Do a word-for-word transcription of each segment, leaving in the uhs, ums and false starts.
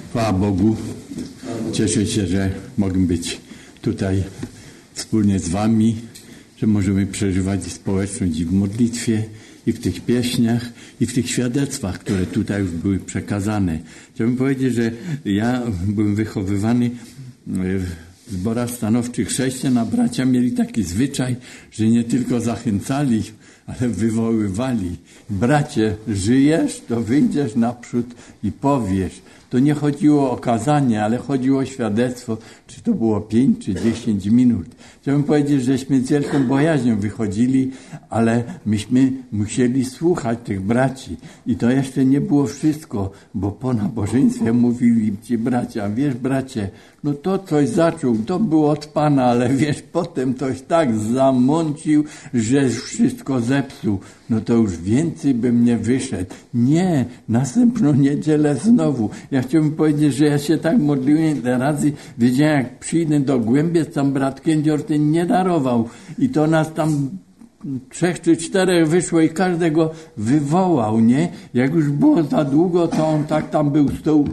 Chwała Bogu. Cieszę się, że mogę być tutaj wspólnie z wami, że możemy przeżywać społeczność i w modlitwie, i w tych pieśniach, i w tych świadectwach, które tutaj już były przekazane. Chciałbym powiedzieć, że ja byłem wychowywany w zborach stanowczych chrześcijan, a bracia mieli taki zwyczaj, że nie tylko zachęcali, ale wywoływali. Bracie, żyjesz, to wyjdziesz naprzód i powiesz. To nie chodziło o kazanie, ale chodziło o świadectwo, czy to było pięć, czy dziesięć minut. Chciałbym powiedzieć, żeśmy z wielką bojaźnią wychodzili, ale myśmy musieli słuchać tych braci. I to jeszcze nie było wszystko, bo po nabożeństwie mówili ci bracia, wiesz bracie, no to coś zaczął, to było od Pana, ale wiesz, potem ktoś tak zamącił, że wszystko zepsuł. No to już więcej bym nie wyszedł. Nie, następną niedzielę znowu. Ja chciałbym powiedzieć, że ja się tak modliłem ile razy, wiedziałem, jak przyjdę do Głębiec, tam brat Kędzior ten nie darował. I to nas tam trzech czy czterech wyszło i każdego wywołał, nie? Jak już było za długo, to on tak tam był z tyłu.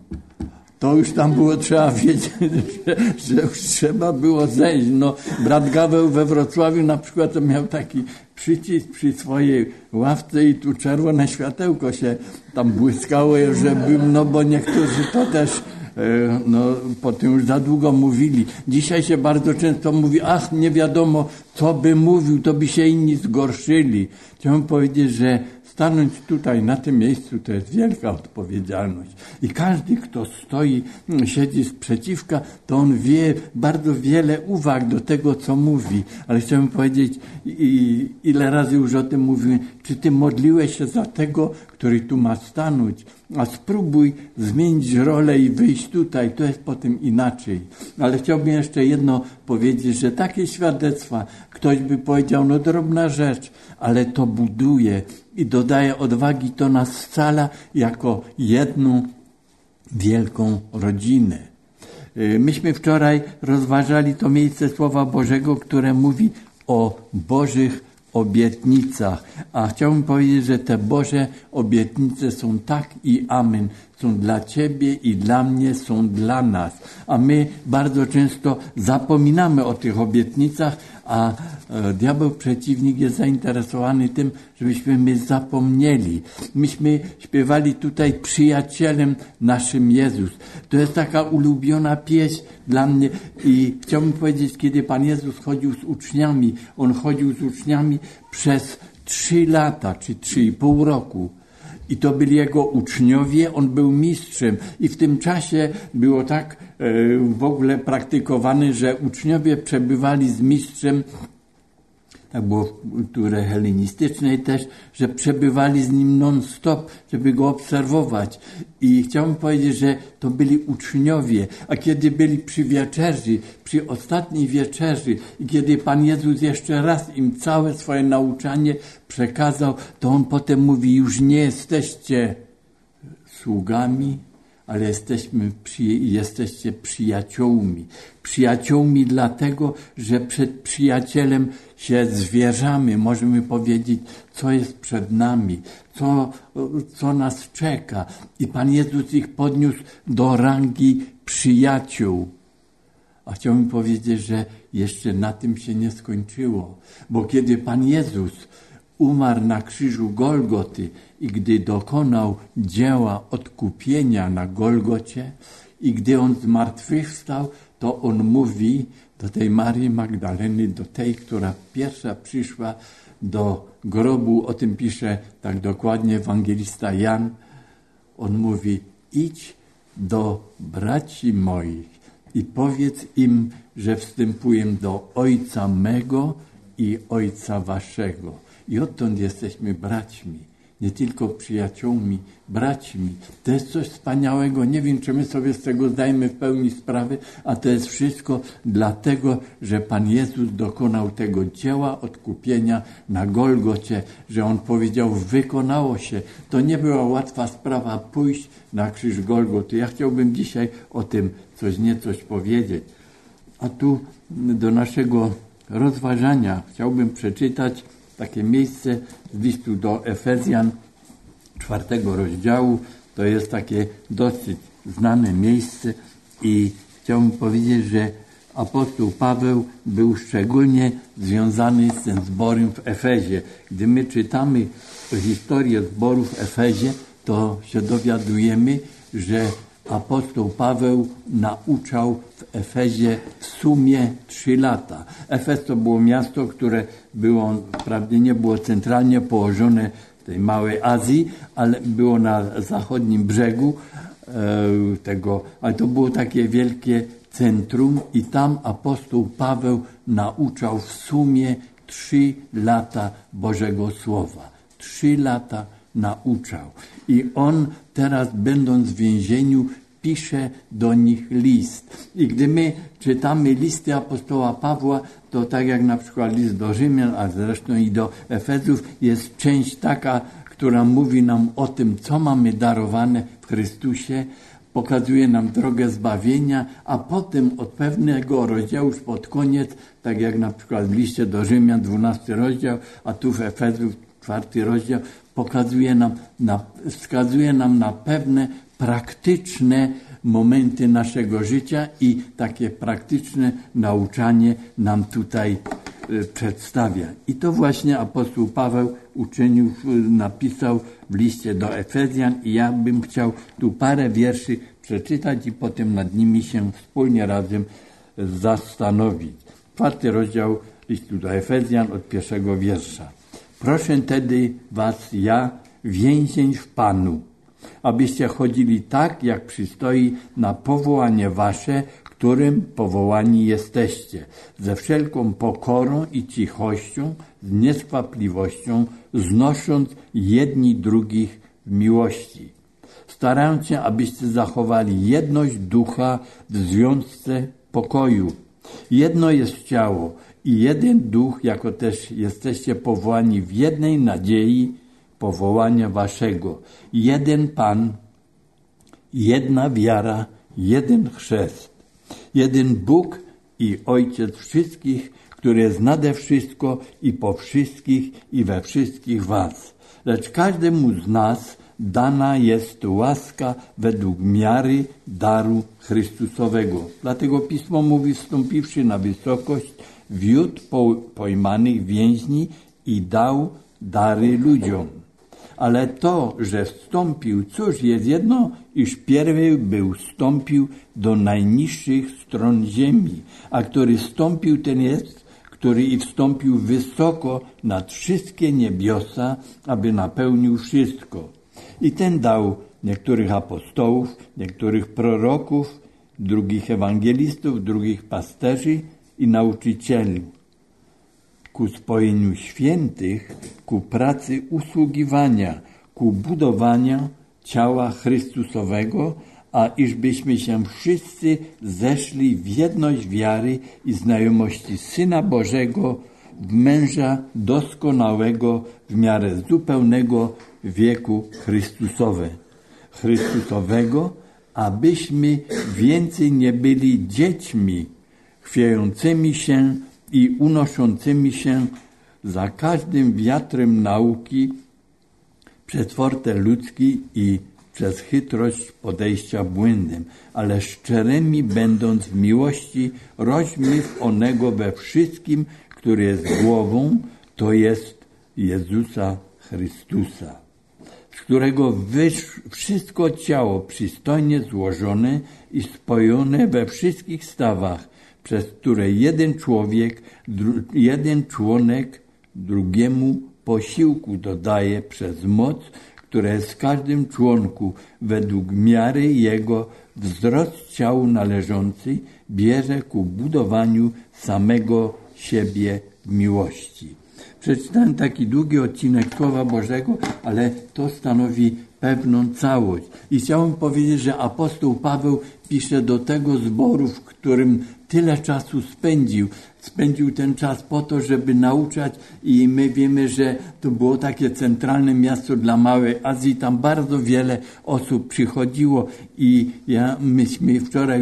To już tam było trzeba wiedzieć, że, że już trzeba było zejść. No, brat Gaweł we Wrocławiu na przykład to miał taki przycisk przy swojej ławce i tu czerwone światełko się tam błyskało, żeby, no bo niektórzy to też no, po tym już za długo mówili. Dzisiaj się bardzo często mówi, ach, nie wiadomo, co by mówił, to by się inni zgorszyli. Chciałbym powiedzieć, że stanąć tutaj, na tym miejscu, to jest wielka odpowiedzialność. I każdy, kto stoi, siedzi sprzeciwka, to on wie bardzo wiele uwag do tego, co mówi. Ale chciałbym powiedzieć, i, ile razy już o tym mówiłem, czy ty modliłeś się za tego, który tu ma stanąć? A spróbuj zmienić rolę i wyjść tutaj. To jest potem inaczej. Ale chciałbym jeszcze jedno powiedzieć, że takie świadectwa, ktoś by powiedział, no drobna rzecz, ale to buduje i dodaje odwagi, to nas scala jako jedną wielką rodzinę. Myśmy wczoraj rozważali to miejsce Słowa Bożego, które mówi o Bożych obietnicach. A chciałbym powiedzieć, że te Boże obietnice są tak i amen. Są dla Ciebie i dla mnie, są dla nas. A my bardzo często zapominamy o tych obietnicach, a e, diabeł, przeciwnik jest zainteresowany tym, żebyśmy my zapomnieli. Myśmy śpiewali tutaj przyjacielem naszym Jezus. To jest taka ulubiona pieśń dla mnie i chciałbym powiedzieć, kiedy Pan Jezus chodził z uczniami, On chodził z uczniami przez trzy lata, czy trzy i pół roku. I to byli jego uczniowie, on był mistrzem. I w tym czasie było tak e, w ogóle praktykowane, że uczniowie przebywali z mistrzem, tak było w kulturze helenistycznej też, że przebywali z nim non-stop, żeby go obserwować. I chciałbym powiedzieć, że to byli uczniowie. A kiedy byli przy wieczerzy, przy ostatniej wieczerzy i kiedy Pan Jezus jeszcze raz im całe swoje nauczanie przekazał, to on potem mówi, już nie jesteście sługami, ale jesteśmy przy, jesteście przyjaciółmi. Przyjaciółmi dlatego, że przed przyjacielem się zwierzamy. Możemy powiedzieć, co jest przed nami, co, co nas czeka. I Pan Jezus ich podniósł do rangi przyjaciół. A chciałbym powiedzieć, że jeszcze na tym się nie skończyło. Bo kiedy Pan Jezus umarł na krzyżu Golgoty i gdy dokonał dzieła odkupienia na Golgocie i gdy On zmartwychwstał, to On mówi do tej Marii Magdaleny, do tej, która pierwsza przyszła do grobu, o tym pisze tak dokładnie ewangelista Jan. On mówi, idź do braci moich i powiedz im, że wstępuję do Ojca mego i Ojca waszego. I odtąd jesteśmy braćmi, nie tylko przyjaciółmi, braćmi. To jest coś wspaniałego. Nie wiem, czy my sobie z tego zdajemy w pełni sprawę, a to jest wszystko dlatego, że Pan Jezus dokonał tego dzieła odkupienia na Golgocie, że On powiedział, wykonało się. To nie była łatwa sprawa pójść na krzyż Golgoty. Ja chciałbym dzisiaj o tym coś niecoś powiedzieć. A tu do naszego rozważania chciałbym przeczytać takie miejsce z listu do Efezjan, czwartego rozdziału. To jest takie dosyć znane miejsce i chciałbym powiedzieć, że apostoł Paweł był szczególnie związany z tym zborem w Efezie. Gdy my czytamy historię zboru w Efezie, to się dowiadujemy, że apostoł Paweł nauczał w Efezie w sumie trzy lata. Efez to było miasto, które było, wprawdzie nie było centralnie położone w tej małej Azji, ale było na zachodnim brzegu e, tego, ale to było takie wielkie centrum i tam apostoł Paweł nauczał w sumie trzy lata Bożego Słowa. Trzy lata nauczał. I on teraz, będąc w więzieniu, pisze do nich list. I gdy my czytamy listy apostoła Pawła, to tak jak na przykład list do Rzymian, a zresztą i do Efezów, jest część taka, która mówi nam o tym, co mamy darowane w Chrystusie, pokazuje nam drogę zbawienia, a potem od pewnego rozdziału, już pod koniec, tak jak na przykład w liście do Rzymian, dwunasty rozdział, a tu w Efezów, czwarty rozdział, pokazuje nam, na, wskazuje nam na pewne praktyczne momenty naszego życia i takie praktyczne nauczanie nam tutaj y, przedstawia. I to właśnie apostoł Paweł uczynił, napisał w liście do Efezjan i ja bym chciał tu parę wierszy przeczytać i potem nad nimi się wspólnie razem zastanowić. Czwarty rozdział listu do Efezjan od pierwszego wiersza. Proszę tedy was ja, więzień w Panu, abyście chodzili tak, jak przystoi na powołanie wasze, którym powołani jesteście, ze wszelką pokorą i cichością, z nieskwapliwością, znosząc jedni drugich w miłości. Starając się, abyście zachowali jedność ducha w związce pokoju. Jedno jest ciało i jeden duch, jako też jesteście powołani w jednej nadziei powołania waszego. Jeden Pan, jedna wiara, jeden chrzest. Jeden Bóg i Ojciec wszystkich, który jest nade wszystko i po wszystkich i we wszystkich was. Lecz każdemu z nas dana jest łaska według miary daru Chrystusowego. Dlatego Pismo mówi, wstąpiwszy na wysokość, wiódł po, pojmanych więźni i dał dary ludziom. Ale to, że wstąpił, cóż jest jedno, iż pierwej był wstąpił do najniższych stron ziemi, a który wstąpił, ten jest, który i wstąpił wysoko nad wszystkie niebiosa, aby napełnił wszystko. I ten dał niektórych apostołów, niektórych proroków, drugich ewangelistów, drugich pasterzy i nauczycieli, ku spojeniu świętych, ku pracy usługiwania, ku budowaniu ciała Chrystusowego, a iżbyśmy się wszyscy zeszli w jedność wiary i znajomości Syna Bożego, w męża doskonałego, w miarę zupełnego wieku Chrystusowe, Chrystusowego, abyśmy więcej nie byli dziećmi, chwiejącymi się i unoszącymi się za każdym wiatrem nauki przez fortel ludzki i przez chytrość podejścia błędem, ale szczerymi będąc w miłości, rośmy w onego we wszystkim, który jest głową, to jest Jezusa Chrystusa, z którego wysz, wszystko ciało przystojnie złożone i spojone we wszystkich stawach, przez które jeden człowiek, dru, jeden członek drugiemu posiłku dodaje przez moc, która jest w każdym członku według miary jego wzrost ciału należący, bierze ku budowaniu samego siebie w miłości. Przeczytałem taki długi odcinek Słowa Bożego, ale to stanowi pewną całość. I chciałem powiedzieć, że apostoł Paweł pisze do tego zboru, w którym tyle czasu spędził. Spędził ten czas po to, żeby nauczać i my wiemy, że to było takie centralne miasto dla Małej Azji. Tam bardzo wiele osób przychodziło i ja, myśmy wczoraj już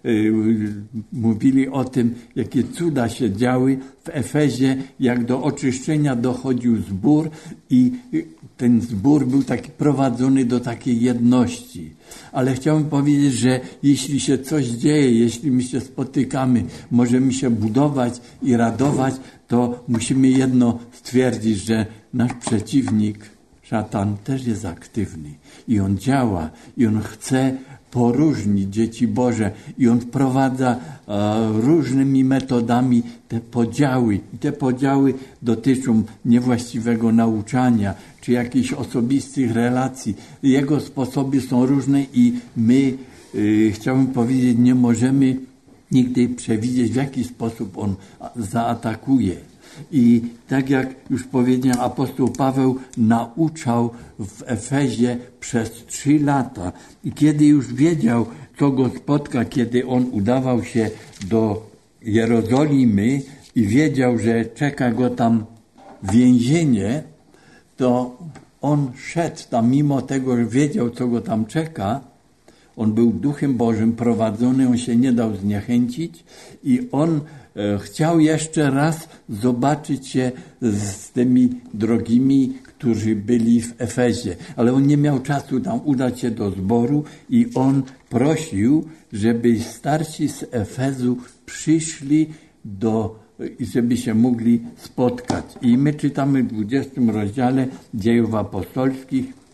mówili o tym, jakie cuda się działy w Efezie, jak do oczyszczenia dochodził zbór i ten zbór był taki prowadzony do takiej jedności. Ale chciałbym powiedzieć, że jeśli się coś dzieje, jeśli my się spotykamy, możemy się budować i radować, to musimy jedno stwierdzić, że nasz przeciwnik, szatan, też jest aktywny i on działa i on chce poróżnić dzieci Boże i on wprowadza e, różnymi metodami te podziały. I te podziały dotyczą niewłaściwego nauczania czy jakichś osobistych relacji. Jego sposoby są różne i my, e, chciałbym powiedzieć, nie możemy nigdy przewidzieć, w jaki sposób on zaatakuje. I tak jak już powiedziałem, apostoł Paweł nauczał w Efezie przez trzy lata. I kiedy już wiedział, co go spotka, kiedy on udawał się do Jerozolimy i wiedział, że czeka go tam więzienie, to on szedł tam, mimo tego, że wiedział, co go tam czeka. On był Duchem Bożym prowadzony, on się nie dał zniechęcić i on e, chciał jeszcze raz zobaczyć się z tymi drogimi, którzy byli w Efezie. Ale on nie miał czasu tam udać się do zboru i on prosił, żeby starsi z Efezu przyszli do, żeby się mogli spotkać. I my czytamy w dwudziestym rozdziale Dziejów Apostolskich,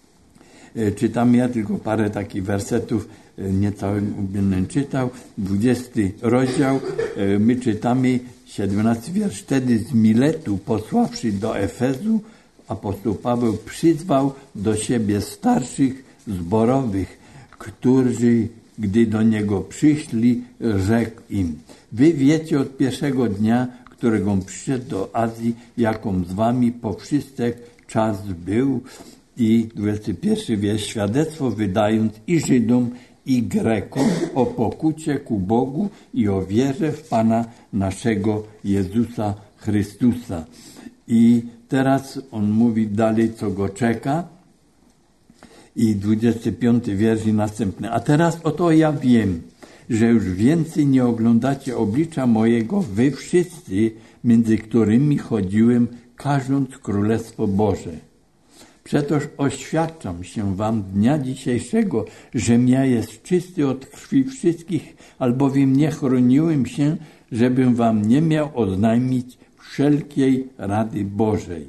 czytam ja tylko parę takich wersetów, nie cały będę czytał. dwudziesty rozdział, my czytamy siedemnasty wiersz. Wtedy z Miletu posławszy do Efezu, apostoł Paweł przyzwał do siebie starszych zborowych, którzy, gdy do niego przyszli, rzekł im: wy wiecie od pierwszego dnia, którego przyszedł do Azji, jaką z wami po wszystek czas był. I dwudziesty pierwszy wiersz, świadectwo wydając i Żydom, i Grekom o pokucie ku Bogu i o wierze w Pana naszego Jezusa Chrystusa. I teraz on mówi dalej, co go czeka. I dwudziesty piąty wiersz i następny. A teraz oto ja wiem, że już więcej nie oglądacie oblicza mojego wy wszyscy, między którymi chodziłem, każąc Królestwo Boże. Przetoż oświadczam się wam dnia dzisiejszego, żem ja jest czysty od krwi wszystkich, albowiem nie chroniłem się, żebym wam nie miał oznajmić wszelkiej rady Bożej.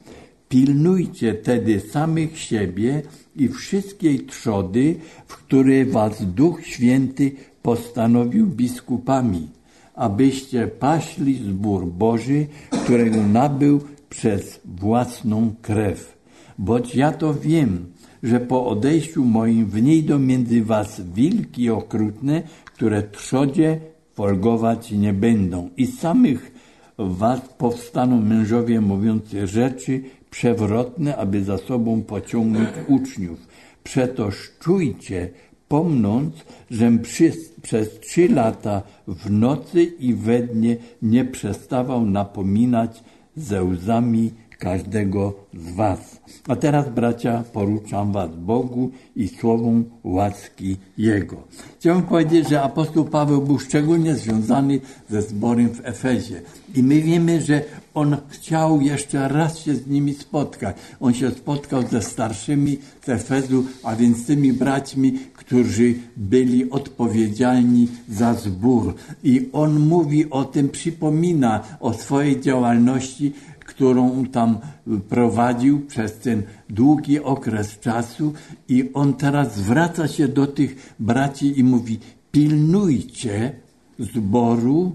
Pilnujcie tedy samych siebie i wszystkiej trzody, w której was Duch Święty postanowił biskupami, abyście paśli zbór Boży, którego nabył przez własną krew. Boć ja to wiem, że po odejściu moim wniejdą między was wilki okrutne, które trzodzie folgować nie będą. I z samych was powstaną mężowie mówiący rzeczy przewrotne, aby za sobą pociągnąć uczniów. Przetoż czujcie, pomnąc, żem przy, przez trzy lata w nocy i we dnie nie przestawał napominać ze łzami każdego z was. A teraz, bracia, poruczam was Bogu i słowom łaski Jego. Chciałem powiedzieć, że apostoł Paweł był szczególnie związany ze zborem w Efezie. I my wiemy, że on chciał jeszcze raz się z nimi spotkać. On się spotkał ze starszymi z Efezu, a więc tymi braćmi, którzy byli odpowiedzialni za zbór. I on mówi o tym, przypomina o swojej działalności, którą tam prowadził przez ten długi okres czasu i on teraz zwraca się do tych braci i mówi: pilnujcie zboru,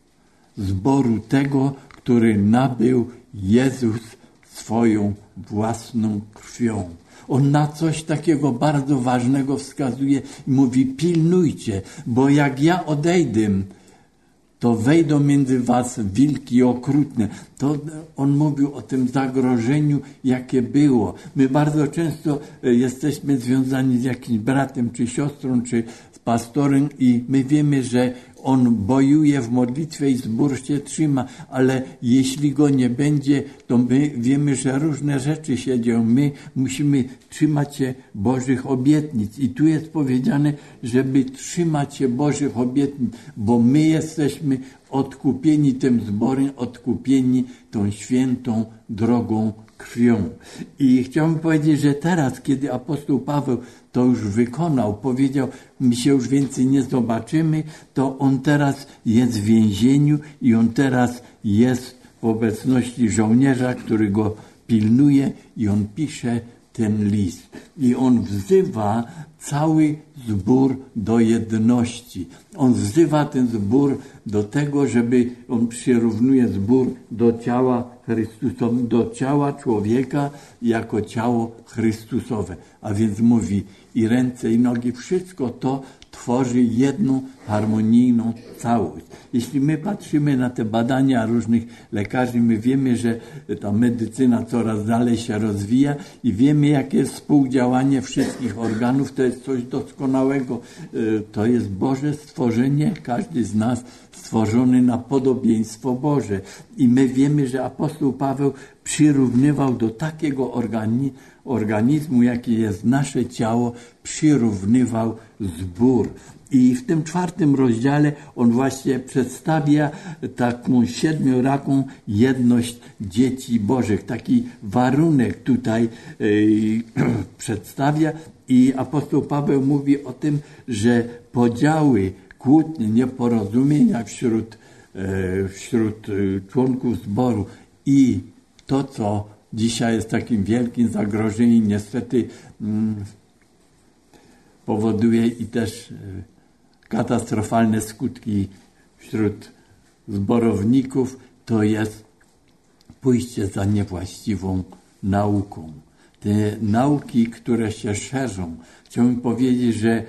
zboru tego, który nabył Jezus swoją własną krwią. On na coś takiego bardzo ważnego wskazuje i mówi: pilnujcie, bo jak ja odejdę, to wejdą między was wilki okrutne. To on mówił o tym zagrożeniu, jakie było. My bardzo często jesteśmy związani z jakimś bratem, czy siostrą, czy z pastorem i my wiemy, że on bojuje w modlitwie i zbór się trzyma, ale jeśli go nie będzie, to my wiemy, że różne rzeczy się dzieją. My musimy trzymać się Bożych obietnic. I tu jest powiedziane, żeby trzymać się Bożych obietnic, bo my jesteśmy odkupieni tym zborem, odkupieni tą świętą drogą krwią. I chciałbym powiedzieć, że teraz, kiedy apostoł Paweł to już wykonał, powiedział, my się już więcej nie zobaczymy, to on teraz jest w więzieniu i on teraz jest w obecności żołnierza, który go pilnuje i on pisze ten list. I on wzywa cały zbór do jedności. On wzywa ten zbór do tego, żeby on przyrównuje zbór do ciała Chrystusa, do ciała człowieka jako ciało Chrystusowe. A więc mówi i ręce i nogi, wszystko to tworzy jedną harmonijną całość. Jeśli my patrzymy na te badania różnych lekarzy, my wiemy, że ta medycyna coraz dalej się rozwija i wiemy, jakie jest współdziałanie wszystkich organów. To jest coś doskonałego. To jest Boże stworzenie, każdy z nas stworzony na podobieństwo Boże. I my wiemy, że apostoł Paweł przyrównywał do takiego organi- organizmu, jaki jest nasze ciało, przyrównywał zbór. I w tym czwartym rozdziale on właśnie przedstawia taką siedmioraką jedność dzieci Bożych. Taki warunek tutaj yy, przedstawia i apostoł Paweł mówi o tym, że podziały, kłótnie, nieporozumienia wśród, yy, wśród yy, członków zboru i to, co dzisiaj jest takim wielkim zagrożeniem, niestety mm, powoduje i też katastrofalne skutki wśród zborowników, to jest pójście za niewłaściwą nauką. Te nauki, które się szerzą, chciałbym powiedzieć, że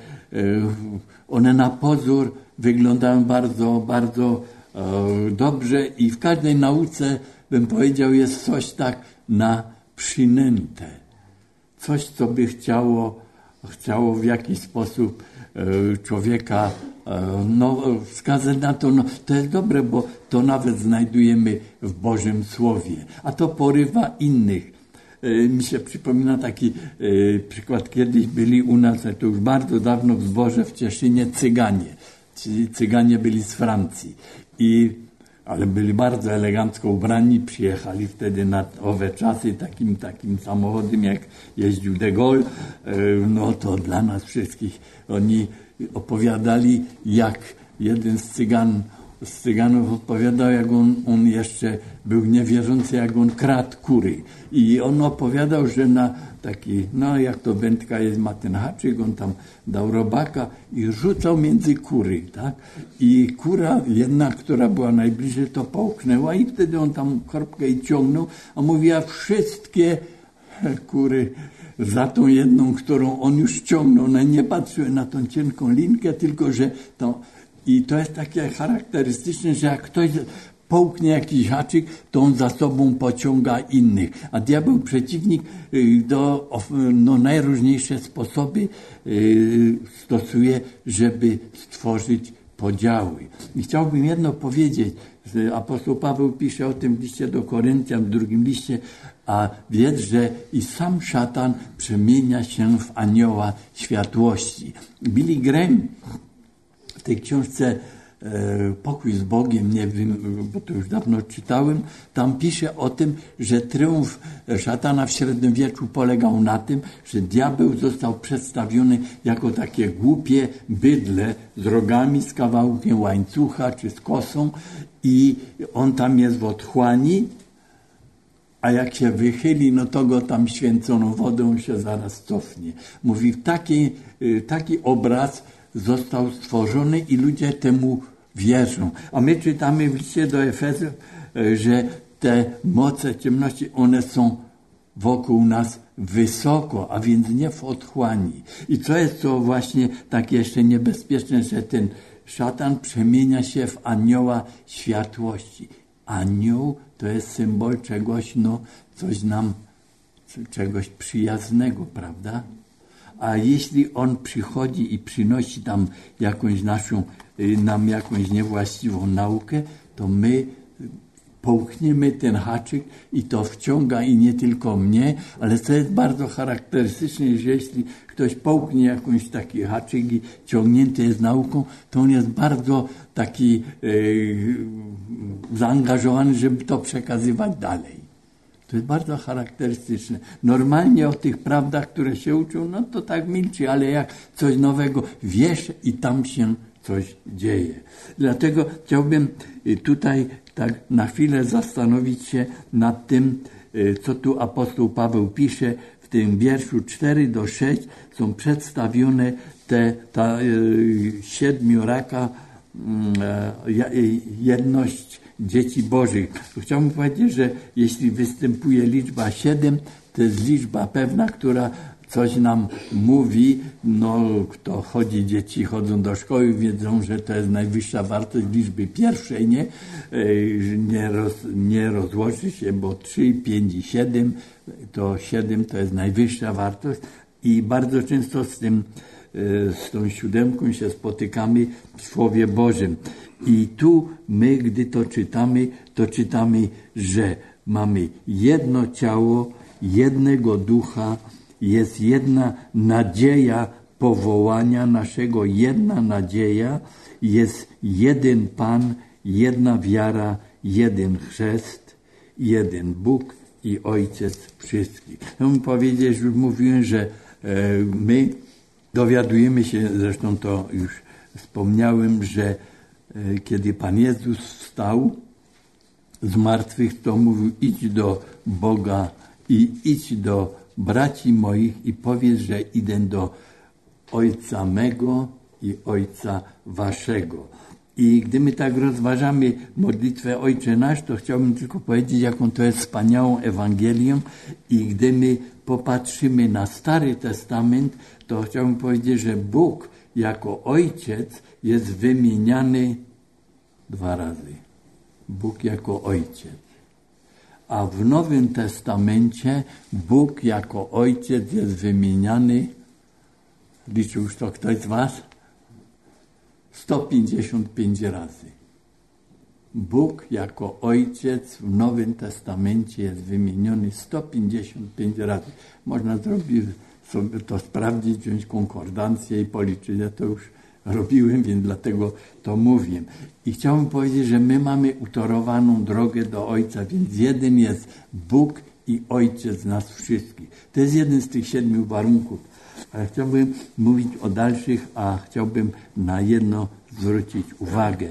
one na pozór wyglądają bardzo, bardzo dobrze i w każdej nauce, bym powiedział, jest coś tak na przynętę. Coś, co by chciało, chciało w jakiś sposób e, człowieka e, no, wskazać na to, no, to jest dobre, bo to nawet znajdujemy w Bożym Słowie, a to porywa innych. E, mi się przypomina taki e, przykład, kiedyś byli u nas, to już bardzo dawno w zborze w Cieszynie Cyganie. Czyli Cyganie byli z Francji. I ale byli bardzo elegancko ubrani, przyjechali wtedy na owe czasy takim, takim samochodem, jak jeździł de Gaulle. No to dla nas wszystkich oni opowiadali, jak jeden z Cygan, z Cyganów opowiadał, jak on, on jeszcze był niewierzący, jak on kradł kury. I on opowiadał, że na taki, no jak to wędka jest, ma ten haczyk, on tam dał robaka i rzucał między kury, tak? I kura jedna, która była najbliżej, to połknęła i wtedy on tam korbkę i ciągnął, a mówiła, wszystkie kury za tą jedną, którą on już ciągnął. One nie patrzyły na tą cienką linkę, tylko że to... I to jest takie charakterystyczne, że jak ktoś połknie jakiś haczyk, to on za sobą pociąga innych. A diabeł, przeciwnik, do, no, najróżniejsze sposoby stosuje, żeby stworzyć podziały. I chciałbym jedno powiedzieć. Apostoł Paweł pisze o tym w liście do Koryntian, w drugim liście, a wiedz, że i sam szatan przemienia się w anioła światłości. Billy Graham w tej książce e, Pokój z Bogiem, nie wiem, bo to już dawno czytałem, tam pisze o tym, że triumf szatana w średniowieczu polegał na tym, że diabeł został przedstawiony jako takie głupie bydle z rogami, z kawałkiem łańcucha czy z kosą i on tam jest w otchłani, a jak się wychyli, no to go tam święconą wodą się zaraz cofnie. Mówi, taki, taki obraz został stworzony i ludzie temu wierzą. A my czytamy w liście do Efezów, że te moce ciemności, one są wokół nas wysoko, a więc nie w otchłani. I co jest to właśnie tak jeszcze niebezpieczne, że ten szatan przemienia się w anioła światłości. Anioł to jest symbol czegoś, no, coś nam, czegoś przyjaznego, prawda? A jeśli on przychodzi i przynosi tam jakąś naszą, nam jakąś niewłaściwą naukę, to my połkniemy ten haczyk i to wciąga i nie tylko mnie, ale co jest bardzo charakterystyczne, że jeśli ktoś połknie jakąś taki haczyk i ciągnięty jest nauką, to on jest bardzo taki e, zaangażowany, żeby to przekazywać dalej. To jest bardzo charakterystyczne. Normalnie o tych prawdach, które się uczą, no to tak milczy, ale jak coś nowego wiesz i tam się coś dzieje. Dlatego chciałbym tutaj tak na chwilę zastanowić się nad tym, co tu apostoł Paweł pisze. W tym wierszu cztery do sześć są przedstawione te, ta siedmioraka jedność dzieci bożych. Chciałbym powiedzieć, że jeśli występuje liczba siedem, to jest liczba pewna, która coś nam mówi. No, kto chodzi, dzieci chodzą do szkoły, wiedzą, że to jest najwyższa wartość liczby pierwszej, nie? Nie, roz, nie rozłoży się, bo trzy, pięć i siedem, to siedem to jest najwyższa wartość i bardzo często z tym z tą siódemką się spotykamy w Słowie Bożym. I tu my, gdy to czytamy, to czytamy, że mamy jedno ciało, jednego ducha, jest jedna nadzieja powołania naszego, jedna nadzieja, jest jeden Pan, jedna wiara, jeden chrzest, jeden Bóg i Ojciec wszystkich. Chciałbym powiedzieć, już mówiłem, że e, my dowiadujemy się, zresztą to już wspomniałem, że e, kiedy Pan Jezus wstał z martwych, to mówił: idź do Boga i idź do braci moich i powiedz, że idę do Ojca mego i Ojca waszego. I gdy my tak rozważamy modlitwę Ojcze Nasz, to chciałbym tylko powiedzieć, jaką to jest wspaniałą Ewangelią. I gdy my popatrzymy na Stary Testament, to chciałbym powiedzieć, że Bóg jako Ojciec jest wymieniany dwa razy. Bóg jako Ojciec. A w Nowym Testamencie Bóg jako Ojciec jest wymieniany, liczył już to ktoś z was? sto pięćdziesiąt pięć razy. Bóg jako Ojciec w Nowym Testamencie jest wymieniony sto pięćdziesiąt pięć razy. Można zrobić sobie to sprawdzić, wziąć konkordancję i policzyć. Ja to już robiłem, więc dlatego to mówię. I chciałbym powiedzieć, że my mamy utorowaną drogę do Ojca, więc jeden jest Bóg i Ojciec nas wszystkich. To jest jeden z tych siedmiu warunków. Ale chciałbym mówić o dalszych, a chciałbym na jedno zwrócić uwagę.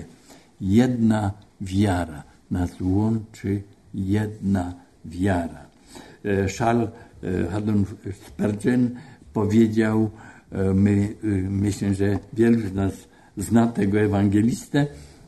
Jedna wiara nas łączy, jedna wiara. Charles Haddon Spurgeon powiedział, my, myślę, że wielu z nas zna tego ewangelistę,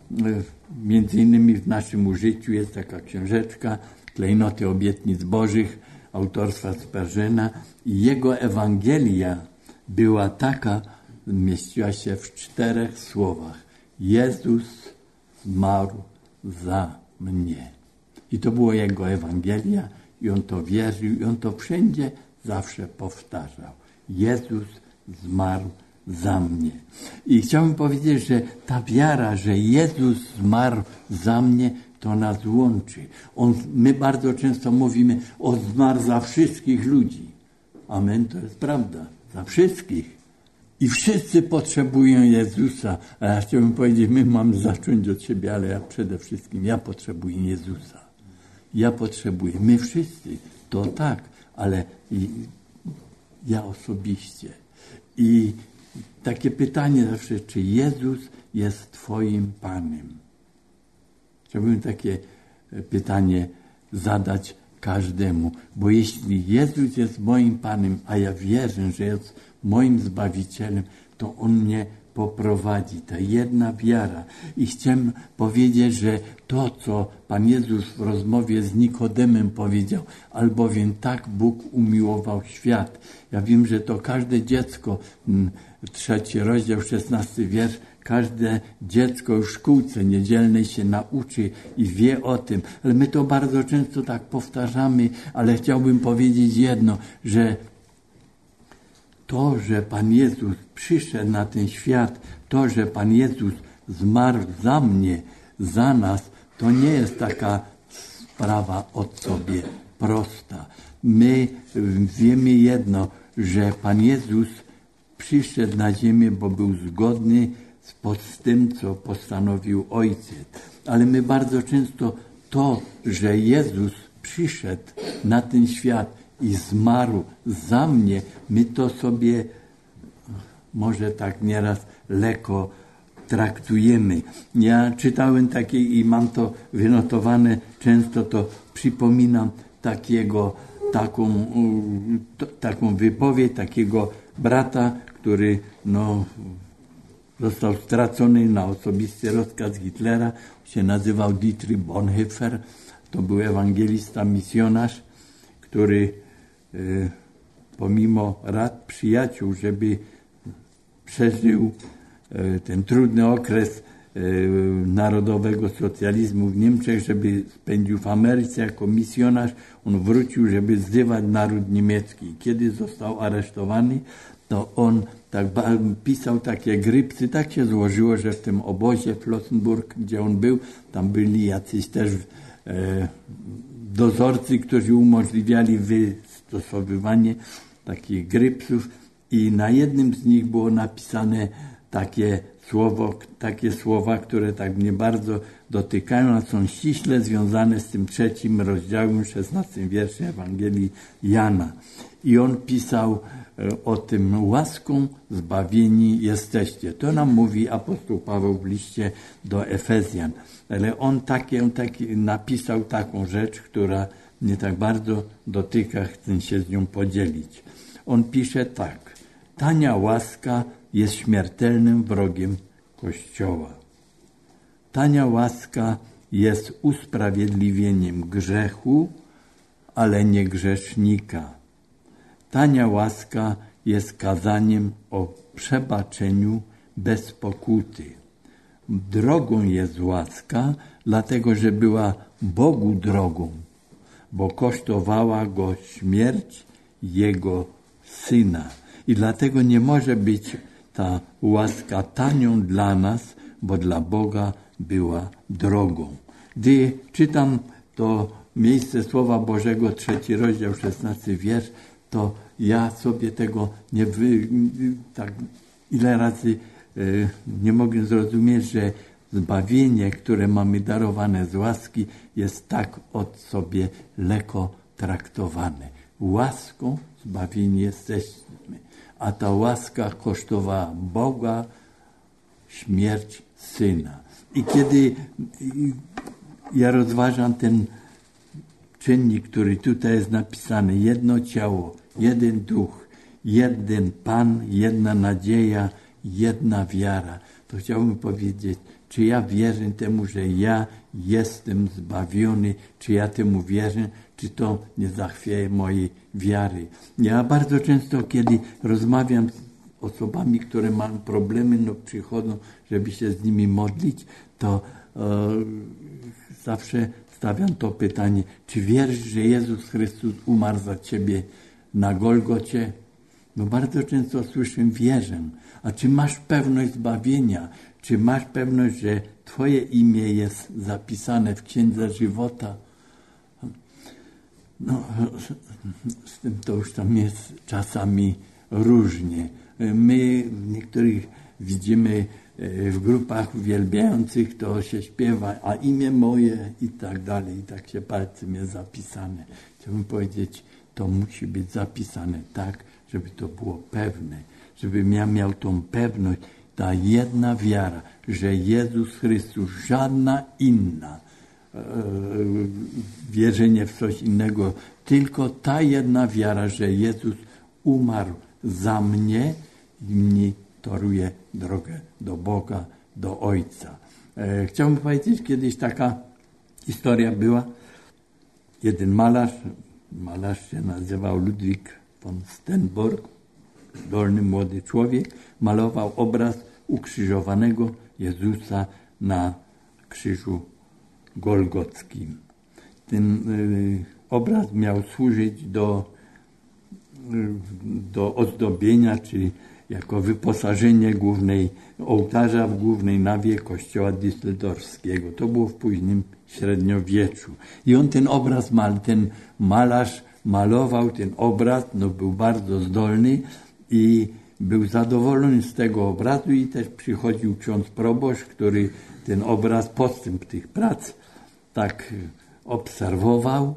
między innymi w naszym użyciu jest taka książeczka Klejnoty obietnic Bożych autorstwa Spurgeona i jego Ewangelia była taka, mieściła się w czterech słowach. Jezus zmarł za mnie. I to było jego Ewangelia i on to wierzył i on to wszędzie zawsze powtarzał. Jezus zmarł za mnie. I chciałbym powiedzieć, że ta wiara, że Jezus zmarł za mnie, to nas łączy. On, my bardzo często mówimy, on zmarł za wszystkich ludzi. Amen, to jest prawda. Za wszystkich. I wszyscy potrzebują Jezusa. A ja chciałbym powiedzieć, my mamy zacząć od siebie, ale ja przede wszystkim, ja potrzebuję Jezusa. Ja potrzebuję. My wszyscy. To tak, ale i, ja osobiście. I takie pytanie zawsze, czy Jezus jest Twoim Panem? Chciałbym takie pytanie zadać każdemu, bo jeśli Jezus jest moim Panem, a ja wierzę, że jest moim Zbawicielem, to On mnie poprowadzi. Ta jedna wiara. I chcę powiedzieć, że to, co Pan Jezus w rozmowie z Nikodemem powiedział, albowiem tak Bóg umiłował świat. Ja wiem, że to każde dziecko, trzeci rozdział, szesnasty wiersz, każde dziecko w szkółce niedzielnej się nauczy i wie o tym. Ale my to bardzo często tak powtarzamy, ale chciałbym powiedzieć jedno, że to, że Pan Jezus przyszedł na ten świat, to, że Pan Jezus zmarł za mnie, za nas, to nie jest taka sprawa od sobie prosta. My wiemy jedno, że Pan Jezus przyszedł na ziemię, bo był zgodny z tym, co postanowił Ojciec. Ale my bardzo często to, że Jezus przyszedł na ten świat i zmarł za mnie, my to sobie może tak nieraz lekko traktujemy. Ja czytałem takie i mam to wynotowane, często to przypominam takiego, taką, to, taką wypowiedź takiego brata, który no, został stracony na osobisty rozkaz Hitlera, się nazywał Dietrich Bonhoeffer. To był ewangelista, misjonarz, który e, pomimo rad przyjaciół, żeby przeżył e, ten trudny okres e, narodowego socjalizmu w Niemczech, żeby spędził w Ameryce jako misjonarz, on wrócił, żeby zdywać naród niemiecki. Kiedy został aresztowany, to on tak pisał takie grypsy, tak się złożyło, że w tym obozie Flossenburg, gdzie on był, tam byli jacyś też e, dozorcy, którzy umożliwiali wystosowywanie takich grypsów i na jednym z nich było napisane takie słowo, takie słowa, które tak mnie bardzo dotykają, a są ściśle związane z tym trzecim rozdziałem, szesnastym wierszem Ewangelii Jana. I on pisał o tym: łaską zbawieni jesteście. To nam mówi apostoł Paweł w liście do Efezjan. Ale on takie, taki, napisał taką rzecz, która mnie tak bardzo dotyka, chcę się z nią podzielić. On pisze tak: tania łaska jest śmiertelnym wrogiem Kościoła. Tania łaska jest usprawiedliwieniem grzechu, ale nie grzesznika. Tania łaska jest kazaniem o przebaczeniu bez pokuty. Drogą jest łaska, dlatego że była Bogu drogą, bo kosztowała go śmierć Jego Syna. I dlatego nie może być ta łaska tanią dla nas, bo dla Boga była drogą. Gdy czytam to miejsce Słowa Bożego, trzeci rozdział, szesnasty wiersz, to ja sobie tego nie wy... tak ile razy y, nie mogę zrozumieć, że zbawienie, które mamy darowane z łaski, jest tak od sobie lekko traktowane. Łaską zbawieni jesteśmy, a ta łaska kosztowała Boga śmierć Syna. I kiedy ja rozważam ten czynnik, który tutaj jest napisany, jedno ciało, jeden duch, jeden Pan, jedna nadzieja, jedna wiara, to chciałbym powiedzieć, czy ja wierzę temu, że ja jestem zbawiony, czy ja temu wierzę, czy to nie zachwieje mojej wiary. Ja bardzo często, kiedy rozmawiam z osobami, które mają problemy, no przychodzą, żeby się z nimi modlić, to e, zawsze stawiam to pytanie, czy wierzysz, że Jezus Chrystus umarł za ciebie na Golgocie? No bardzo często słyszę, wierzę. A czy masz pewność zbawienia? Czy masz pewność, że twoje imię jest zapisane w Księdze Żywota? No, z tym to już tam jest czasami różnie. My niektórych widzimy w grupach uwielbiających, to się śpiewa, a imię moje i tak dalej, i tak się palcem jest zapisane. Chciałbym powiedzieć, to musi być zapisane tak, żeby to było pewne, żebym ja miał tą pewność, ta jedna wiara, że Jezus Chrystus, żadna inna, e, wierzenie w coś innego, tylko ta jedna wiara, że Jezus umarł za mnie i mi toruje drogę do Boga, do Ojca. E, chciałbym powiedzieć, kiedyś taka historia była. Jeden malarz, malarz się nazywał Ludwik von Sternberg, zdolny młody człowiek, malował obraz ukrzyżowanego Jezusa na krzyżu golgockim. Ten y, obraz miał służyć do do ozdobienia, czy jako wyposażenie głównej ołtarza w głównej nawie kościoła düsseldorfskiego. To było w późnym średniowieczu. I on ten obraz mal, ten malarz malował ten obraz, no był bardzo zdolny i był zadowolony z tego obrazu i też przychodził ksiądz proboszcz, który ten obraz, postęp tych prac tak obserwował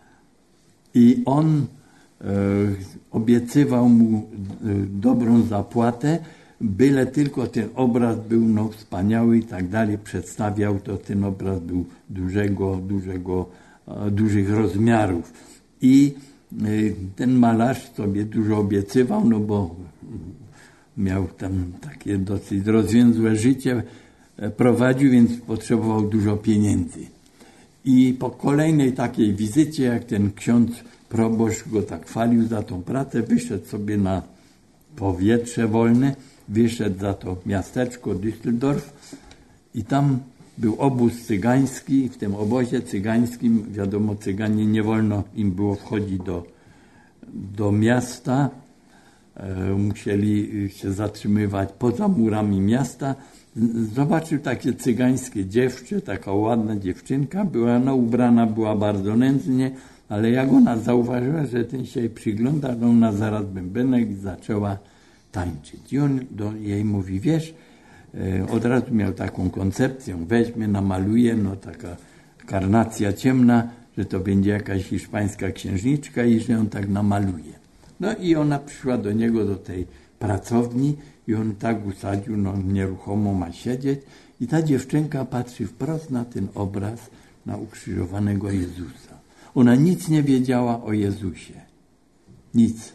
i on e, obiecywał mu e, dobrą zapłatę, byle tylko ten obraz był no, wspaniały i tak dalej, przedstawiał to, ten obraz był dużego, dużego, e, dużych rozmiarów. I e, ten malarz sobie dużo obiecywał, no bo miał tam takie dosyć rozwiązłe życie, e, prowadził, więc potrzebował dużo pieniędzy. I po kolejnej takiej wizycie, jak ten ksiądz proboszcz go tak chwalił za tą pracę, wyszedł sobie na powietrze wolne, wyszedł za to miasteczko Düsseldorf i tam był obóz cygański i w tym obozie cygańskim, wiadomo, cyganie nie wolno im było wchodzić do, do miasta, e, musieli się zatrzymywać poza murami miasta. Zobaczył takie cygańskie dziewczę, taka ładna dziewczynka, była no, ubrana była bardzo nędznie, ale jak ona zauważyła, że ten się jej przygląda, to ona zaraz bębenek i zaczęła tańczyć. I on do jej mówi, wiesz, e, od razu miał taką koncepcję, weźmie, namaluje, no taka karnacja ciemna, że to będzie jakaś hiszpańska księżniczka i że on tak namaluje. No i ona przyszła do niego, do tej pracowni i on tak usadził, no nieruchomo ma siedzieć i ta dziewczynka patrzy wprost na ten obraz, na ukrzyżowanego Jezusa. Ona nic nie wiedziała o Jezusie. Nic.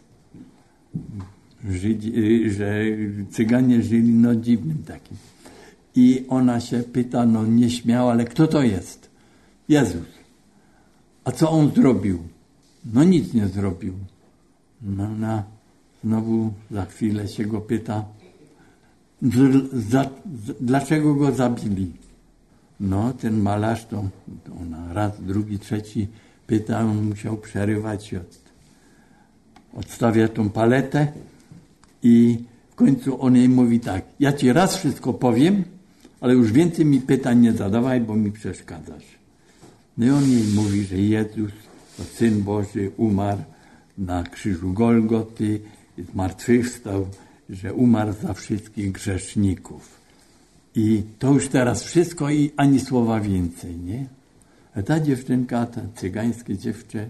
Żydzi, że Cyganie żyli no dziwnym takim. I ona się pyta, no nieśmiała, ale kto to jest? Jezus. A co on zrobił? No nic nie zrobił. No ona znowu za chwilę się go pyta, za, dlaczego go zabili? No ten malarz to, to ona raz, drugi, trzeci pyta, on musiał przerywać i od, odstawia tą paletę i w końcu on jej mówi tak, ja ci raz wszystko powiem, ale już więcej mi pytań nie zadawaj, bo mi przeszkadzasz. No i on jej mówi, że Jezus, to Syn Boży, umarł na krzyżu Golgoty, zmartwychwstał, że umarł za wszystkich grzeszników. I to już teraz wszystko i ani słowa więcej, nie? A ta dziewczynka, ta cygańskie dziewczę,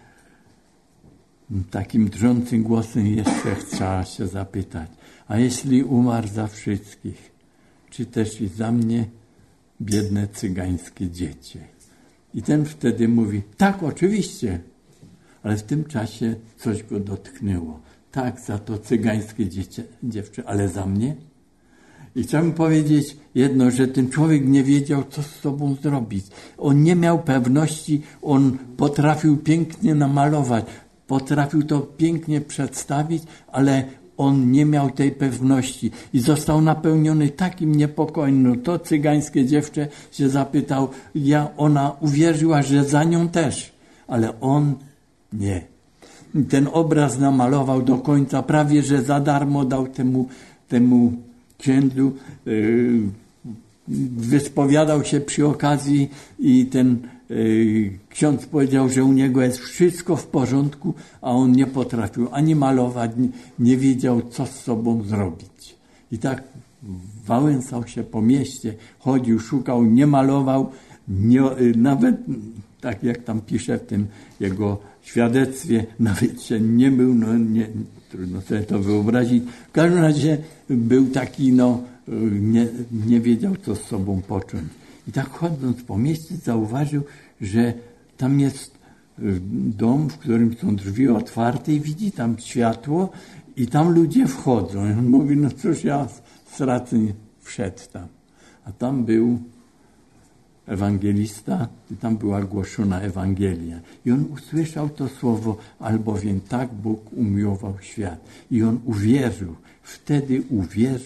takim drżącym głosem jeszcze chciała się zapytać, a jeśli umarł za wszystkich, czy też i za mnie, biedne cygańskie dziecię? I ten wtedy mówi, tak, oczywiście, ale w tym czasie coś go dotknęło. Tak, za to cygańskie dziecię, dziewczę, ale za mnie? I chciałbym powiedzieć jedno, że ten człowiek nie wiedział, co z sobą zrobić. On nie miał pewności, on potrafił pięknie namalować, potrafił to pięknie przedstawić, ale on nie miał tej pewności i został napełniony takim niepokojem. No to cygańskie dziewczę się zapytał, ja, ona uwierzyła, że za nią też, ale on nie. Ten obraz namalował do końca, prawie że za darmo dał temu, temu księdzu, yy, wyspowiadał się przy okazji i ten yy, ksiądz powiedział, że u niego jest wszystko w porządku, a on nie potrafił ani malować, nie, nie wiedział, co z sobą zrobić. I tak wałęsał się po mieście, chodził, szukał, nie malował, nie, yy, nawet tak jak tam pisze w tym jego świadectwie, nawet się nie był, no nie, trudno sobie to wyobrazić. W każdym razie był taki, no, nie, nie wiedział, co z sobą począć. I tak chodząc po mieście zauważył, że tam jest dom, w którym są drzwi otwarte i widzi tam światło i tam ludzie wchodzą. I on mówi, no cóż, ja stracę wszedł tam. A tam był ewangelista i tam była głoszona Ewangelia. I on usłyszał to słowo, albowiem tak Bóg umiłował świat. I on uwierzył. Wtedy uwierzył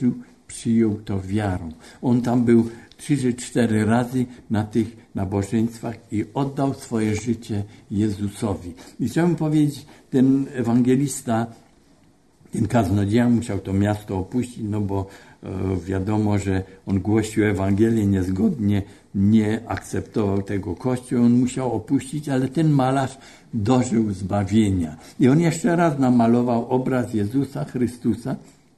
przyjął to wiarą. On tam był trzy czy cztery razy na tych nabożeństwach i oddał swoje życie Jezusowi. I chciałbym powiedzieć, ten ewangelista, ten kaznodzieja musiał to miasto opuścić, no bo e, wiadomo, że on głosił Ewangelię niezgodnie, nie akceptował tego Kościół, on musiał opuścić, ale ten malarz dożył zbawienia. I on jeszcze raz namalował obraz Jezusa Chrystusa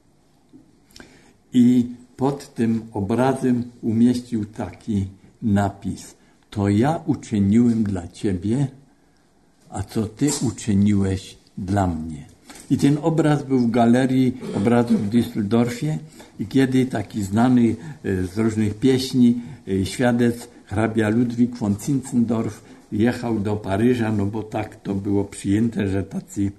i pod tym obrazem umieścił taki napis: to ja uczyniłem dla Ciebie, a co Ty uczyniłeś dla mnie. I ten obraz był w galerii obrazów w Düsseldorfie i kiedy taki znany z różnych pieśni świadec hrabia Ludwik von Zinzendorf jechał do Paryża, no bo tak to było przyjęte, że tacy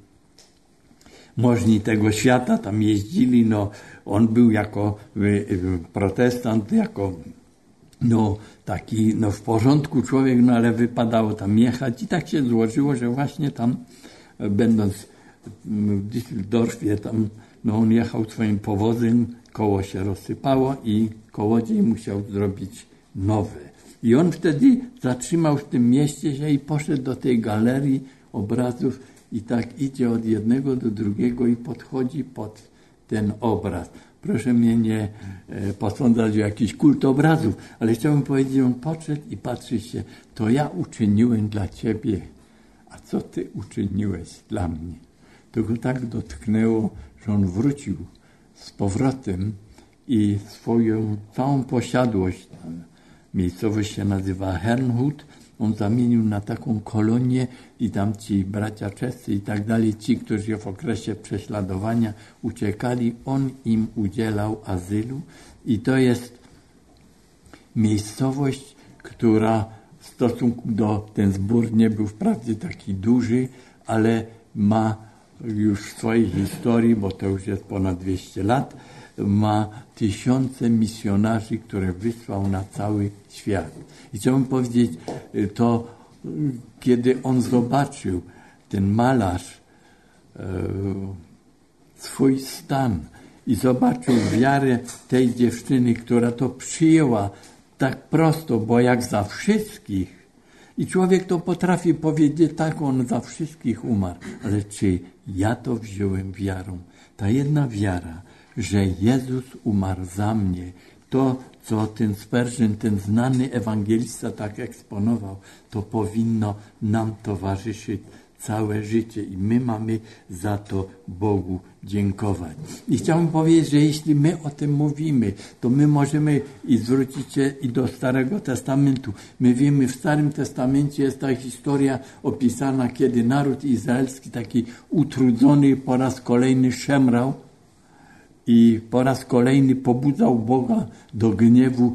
możni tego świata tam jeździli, no on był jako protestant, jako no taki no w porządku człowiek, no ale wypadało tam jechać i tak się złożyło, że właśnie tam będąc w Düsseldorfie tam, no on jechał swoim powozem, koło się rozsypało i kołodziej musiał zrobić nowe. I on wtedy zatrzymał w tym mieście się i poszedł do tej galerii obrazów i tak idzie od jednego do drugiego i podchodzi pod ten obraz. Proszę mnie nie e, posądzać o jakiś kult obrazów, ale chciałbym powiedzieć, on podszedł i patrzy się, to ja uczyniłem dla Ciebie, a co Ty uczyniłeś dla mnie? To go tak dotknęło, że on wrócił z powrotem i swoją całą posiadłość, miejscowość się nazywa Herrnhut, on zamienił na taką kolonię i tam ci bracia czescy i tak dalej, ci, którzy w okresie prześladowania uciekali, on im udzielał azylu i to jest miejscowość, która w stosunku do, ten zbór nie był wprawdzie taki duży, ale ma już w swojej historii, bo to już jest ponad dwieście lat, ma tysiące misjonarzy, które wysłał na cały świat. I chciałbym powiedzieć, to kiedy on zobaczył, ten malarz, e, swój stan i zobaczył wiarę tej dziewczyny, która to przyjęła tak prosto, bo jak za wszystkich, i człowiek to potrafi powiedzieć, tak, on za wszystkich umarł, ale czy ja to wziąłem wiarą? Ta jedna wiara, że Jezus umarł za mnie, to, co ten Spurgeon, ten znany ewangelista tak eksponował, to powinno nam towarzyszyć całe życie i my mamy za to Bogu dziękować. I chciałbym powiedzieć, że jeśli my o tym mówimy, to my możemy i zwrócić się i do Starego Testamentu. My wiemy, w Starym Testamencie jest ta historia opisana, kiedy naród izraelski taki utrudzony po raz kolejny szemrał i po raz kolejny pobudzał Boga do gniewu,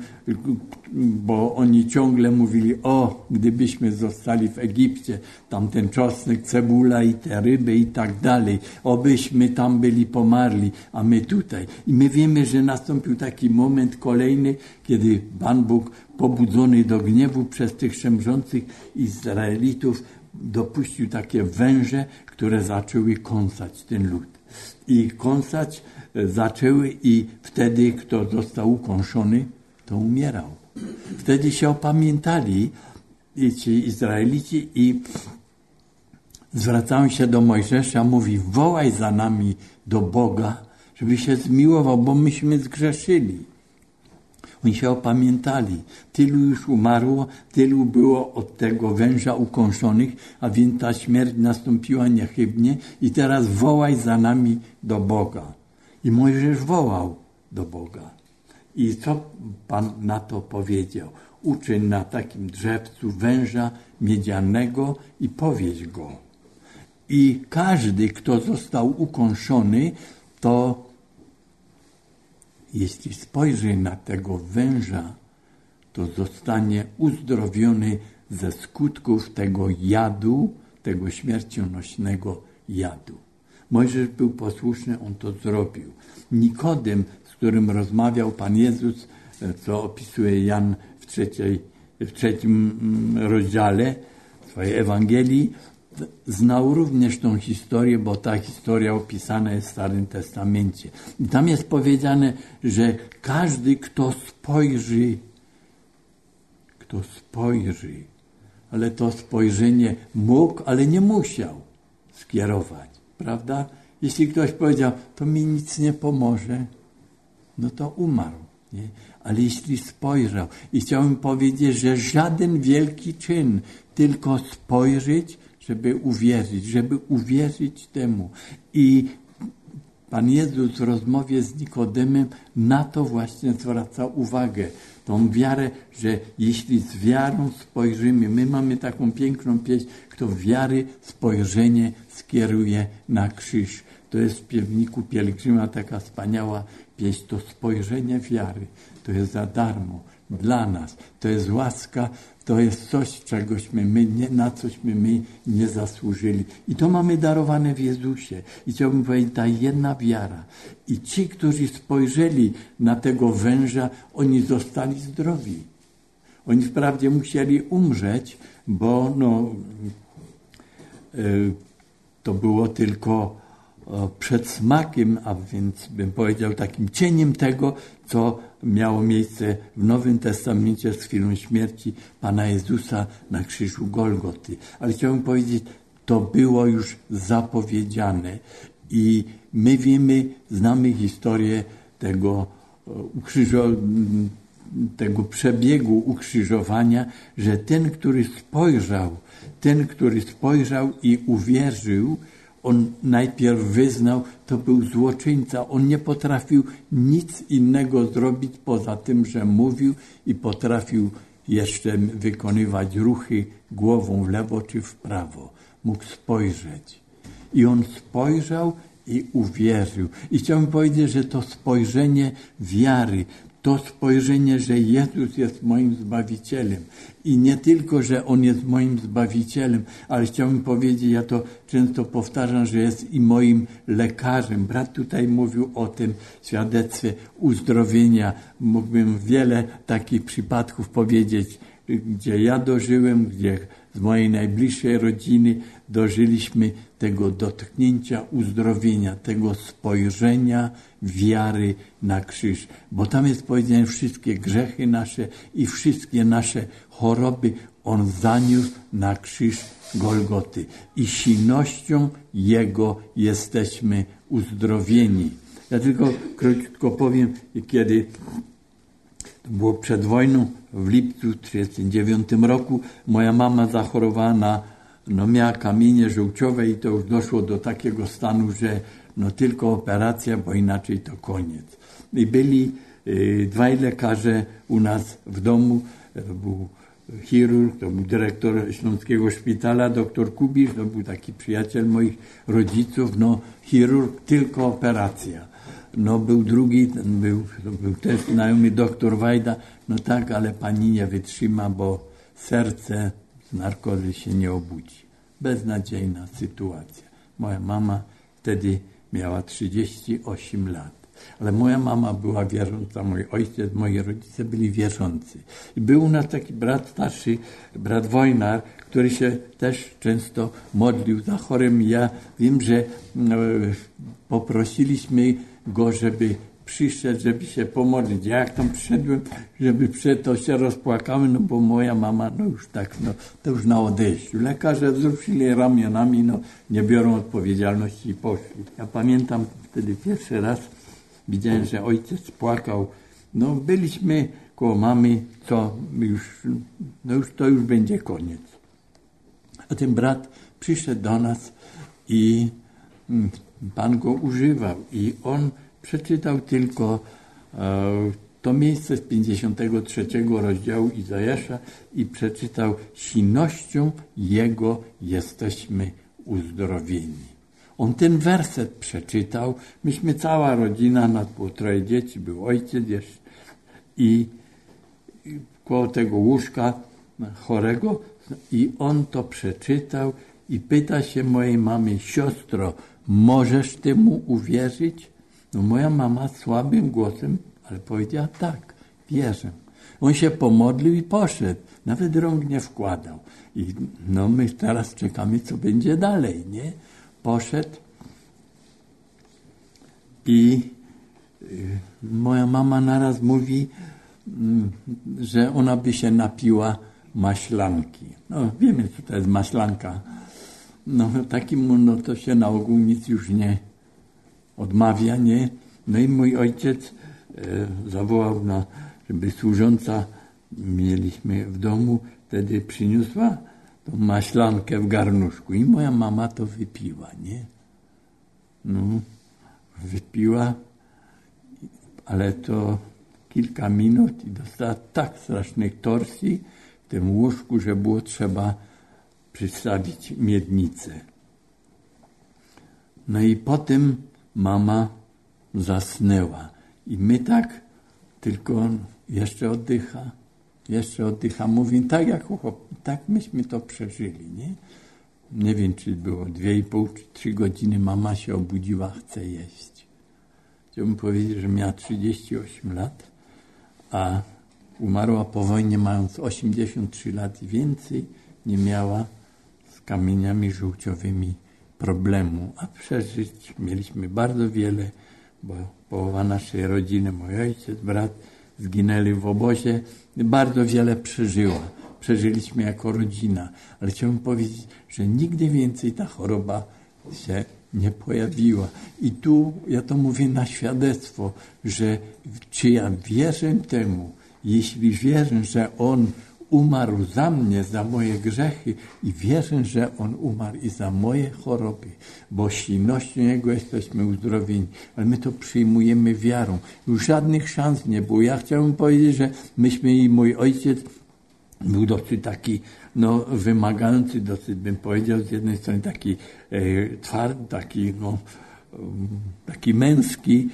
bo oni ciągle mówili, o, gdybyśmy zostali w Egipcie, tam ten czosnek, cebula i te ryby i tak dalej, obyśmy tam byli pomarli, a my tutaj. I my wiemy, że nastąpił taki moment kolejny, kiedy Pan Bóg, pobudzony do gniewu przez tych szemrzących Izraelitów, dopuścił takie węże, które zaczęły kąsać ten lud. I kąsać zaczęły i wtedy, kto został ukąszony, to umierał. Wtedy się opamiętali i ci Izraelici i zwracają się do Mojżesza, mówi, wołaj za nami do Boga, żeby się zmiłował, bo myśmy zgrzeszyli. Oni się opamiętali. Tylu już umarło, tylu było od tego węża ukąszonych, a więc ta śmierć nastąpiła niechybnie i teraz wołaj za nami do Boga. I Mojżesz wołał do Boga. I co Pan na to powiedział? Uczyń na takim drzewcu węża miedzianego i powieź go. I każdy, kto został ukąszony, to jeśli spojrzy na tego węża, to zostanie uzdrowiony ze skutków tego jadu, tego śmiercionośnego jadu. Mojżesz był posłuszny, on to zrobił. Nikodem, z którym rozmawiał Pan Jezus, co opisuje Jan w, trzeciej, w trzecim rozdziale swojej Ewangelii, znał również tą historię, bo ta historia opisana jest w Starym Testamencie. I tam jest powiedziane, że każdy, kto spojrzy, kto spojrzy, ale to spojrzenie mógł, ale nie musiał skierować, prawda? Jeśli ktoś powiedział, to mi nic nie pomoże, no to umarł. Nie? Ale jeśli spojrzał, i chciałbym powiedzieć, że żaden wielki czyn, tylko spojrzeć, żeby uwierzyć, żeby uwierzyć temu. I Pan Jezus w rozmowie z Nikodemem na to właśnie zwraca uwagę. Tą wiarę, że jeśli z wiarą spojrzymy, my mamy taką piękną pieśń, kto wiary spojrzenie skieruje na krzyż. To jest w śpiewniku Pielgrzyma taka wspaniała pieśń, to spojrzenie wiary. To jest za darmo, dla nas. To jest łaska, to jest coś, czegośmy my, nie, na cośmy my nie zasłużyli. I to mamy darowane w Jezusie. I chciałbym powiedzieć, ta jedna wiara. I ci, którzy spojrzeli na tego węża, oni zostali zdrowi. Oni wprawdzie musieli umrzeć, bo no, y, to było tylko przed smakiem, a więc bym powiedział takim cieniem tego, co miało miejsce w Nowym Testamencie z chwilą śmierci Pana Jezusa na krzyżu Golgoty. Ale chciałbym powiedzieć, to było już zapowiedziane i my wiemy, znamy historię tego ukrzyżowania, tego przebiegu ukrzyżowania, że ten, który spojrzał, ten, który spojrzał i uwierzył, on najpierw wyznał, to był złoczyńca. On nie potrafił nic innego zrobić poza tym, że mówił i potrafił jeszcze wykonywać ruchy głową w lewo czy w prawo. Mógł spojrzeć. I on spojrzał i uwierzył. I chciałbym powiedzieć, że to spojrzenie wiary, to spojrzenie, że Jezus jest moim Zbawicielem. I nie tylko, że On jest moim Zbawicielem, ale chciałbym powiedzieć, ja to często powtarzam, że jest i moim lekarzem. Brat tutaj mówił o tym świadectwie uzdrowienia. Mógłbym wiele takich przypadków powiedzieć, gdzie ja dożyłem, gdzie z mojej najbliższej rodziny dożyliśmy tego dotknięcia uzdrowienia, tego spojrzenia wiary na krzyż. Bo tam jest powiedziane, wszystkie grzechy nasze i wszystkie nasze choroby On zaniósł na krzyż Golgoty. I silnością Jego jesteśmy uzdrowieni. Ja tylko krótko powiem, kiedy to było przed wojną, w lipcu tysiąc dziewięćset trzydziestym dziewiątym roku, moja mama zachorowała na, no miała kamienie żółciowe i to już doszło do takiego stanu, że no tylko operacja, bo inaczej to koniec. I byli y, dwaj lekarze u nas w domu, to był chirurg, to był dyrektor Śląskiego Szpitala, doktor Kubisz, to był taki przyjaciel moich rodziców, no chirurg, tylko operacja. No był drugi, ten był, to był też znajomy doktor Wajda, no tak, ale pani nie wytrzyma, bo serce z narkozy się nie obudzi. Beznadziejna sytuacja. Moja mama wtedy miała trzydzieści osiem lat. Ale moja mama była wierząca, mój ojciec, moi rodzice byli wierzący. I był u nas taki brat starszy, brat Wojnar, który się też często modlił za chorym. Ja wiem, że no, poprosiliśmy go, żeby przyszedł, żeby się pomodlić. Ja jak tam przyszedłem, żeby przyszedł, to się rozpłakałem, no bo moja mama, no już tak, no to już na odejściu. Lekarze wzruszyli ramionami, no nie biorą odpowiedzialności i poszli. Ja pamiętam wtedy pierwszy raz, widziałem, że ojciec płakał. No byliśmy koło mamy, co już, no już to już będzie koniec. A ten brat przyszedł do nas i Pan go używał i on przeczytał tylko e, to miejsce z pięćdziesiątego trzeciego rozdziału Izajasza i przeczytał: silnością Jego jesteśmy uzdrowieni. On ten werset przeczytał. Myśmy cała rodzina, nas było troje dzieci, był ojciec jeszcze i, i koło tego łóżka chorego i on to przeczytał i pyta się mojej mamy: siostro, możesz temu uwierzyć? No moja mama słabym głosem, ale powiedziała: tak, wierzę. On się pomodlił i poszedł. Nawet rąk nie wkładał. I no my teraz czekamy, co będzie dalej, nie? Poszedł i y, moja mama naraz mówi, y, że ona by się napiła maślanki. No wiemy, co to jest maślanka. No takim, no to się na ogół nic już nie odmawia, nie? No i mój ojciec y, zawołał, na, żeby służąca mieliśmy w domu, wtedy przyniosła tą maślankę w garnuszku i moja mama to wypiła, nie? No, wypiła, ale to kilka minut i dostała tak strasznych torsji w tym łóżku, że było trzeba przystawić miednicę. No i potem mama zasnęła i my tak tylko jeszcze oddycha, jeszcze oddycha. Mówię, tak jak chłop, tak myśmy to przeżyli, nie? Nie wiem, czy było dwie i pół, czy trzy godziny, mama się obudziła, chce jeść. Chciałbym powiedzieć, że miała trzydzieści osiem lat, a umarła po wojnie mając osiemdziesiąt trzy lat i więcej, nie miała z kamieniami żółciowymi problemu. A przeżyć mieliśmy bardzo wiele, bo połowa naszej rodziny, mój ojciec, brat, zginęli w obozie, bardzo wiele przeżyła. Przeżyliśmy jako rodzina, ale chciałbym powiedzieć, że nigdy więcej ta choroba się nie pojawiła. I tu ja to mówię na świadectwo, że czy ja wierzę temu, jeśli wierzę, że On umarł za mnie, za moje grzechy i wierzę, że On umarł i za moje choroby, bo silnością Jego jesteśmy uzdrowieni, ale my to przyjmujemy wiarą. Już żadnych szans nie było. Ja chciałbym powiedzieć, że myśmy i mój ojciec był dosyć taki, no, wymagający, dosyć bym powiedział, z jednej strony taki e, twardy, taki, no, taki męski,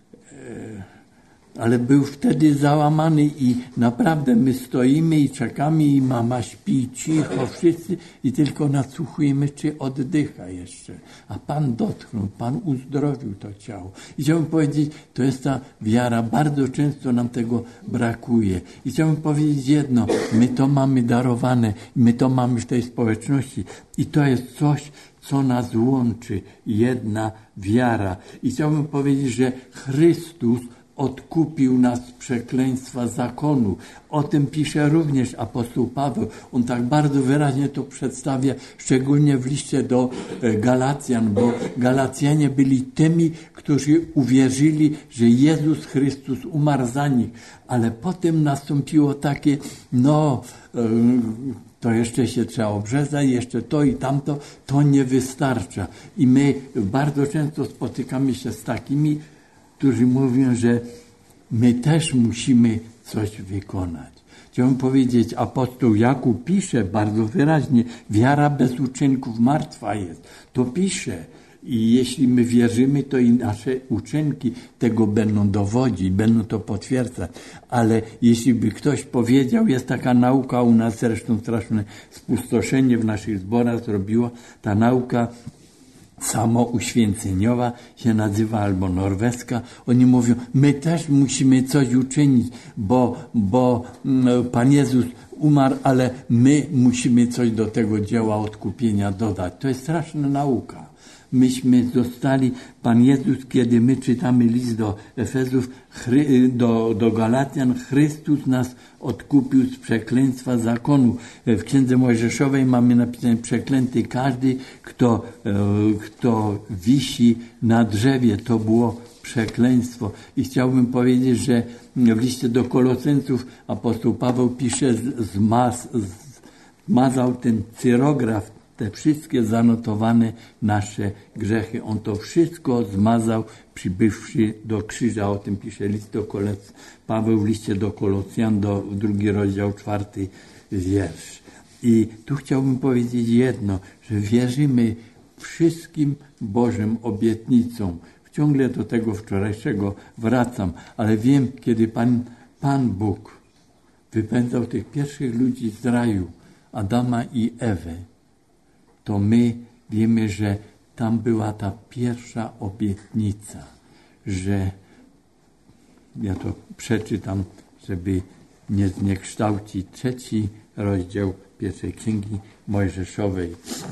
e, ale był wtedy załamany i naprawdę my stoimy i czekamy i mama śpi cicho, wszyscy i tylko nasłuchujemy, czy oddycha jeszcze. A Pan dotknął, Pan uzdrowił to ciało. I chciałbym powiedzieć, to jest ta wiara, bardzo często nam tego brakuje. I chciałbym powiedzieć jedno, my to mamy darowane, my to mamy w tej społeczności i to jest coś, co nas łączy, jedna wiara. I chciałbym powiedzieć, że Chrystus odkupił nas z przekleństwa zakonu. O tym pisze również apostoł Paweł. On tak bardzo wyraźnie to przedstawia, szczególnie w liście do Galacjan, bo Galacjanie byli tymi, którzy uwierzyli, że Jezus Chrystus umarł za nich. Ale potem nastąpiło takie, no, to jeszcze się trzeba obrzezać, jeszcze to i tamto, to nie wystarcza. I my bardzo często spotykamy się z takimi, którzy mówią, że my też musimy coś wykonać. Chciałbym powiedzieć, apostoł Jakub pisze bardzo wyraźnie, wiara bez uczynków martwa jest. To pisze. I jeśli my wierzymy, to i nasze uczynki tego będą dowodzić, będą to potwierdzać. Ale jeśli by ktoś powiedział, jest taka nauka u nas, zresztą straszne spustoszenie w naszych zborach zrobiła, ta nauka samouświęceniowa się nazywa, albo norweska. Oni mówią, my też musimy coś uczynić, bo, bo no, Pan Jezus umarł, ale my musimy coś do tego dzieła odkupienia dodać. To jest straszna nauka. Myśmy zostali, Pan Jezus, kiedy my czytamy list do Efezów, do, do Galacjan, Chrystus nas odkupił z przekleństwa zakonu. W Księdze Mojżeszowej mamy napisane, przeklęty każdy, kto, kto wisi na drzewie. To było przekleństwo. I chciałbym powiedzieć, że w liście do Koloseńców apostoł Paweł pisze, zmaz, zmazał ten cyrograf, te wszystkie zanotowane nasze grzechy. On to wszystko zmazał, przybywszy do krzyża. O tym pisze list do Koloc... Paweł w liście do Kolosjan, do drugi rozdział, czwarty wiersz. I tu chciałbym powiedzieć jedno, że wierzymy wszystkim Bożym obietnicom. Ciągle do tego wczorajszego wracam, ale wiem, kiedy Pan, Pan Bóg wypędzał tych pierwszych ludzi z raju, Adama i Ewę, to my wiemy, że tam była ta pierwsza obietnica, że ja to przeczytam, żeby nie zniekształci. Trzeci rozdział pierwszej Księgi Mojżeszowej.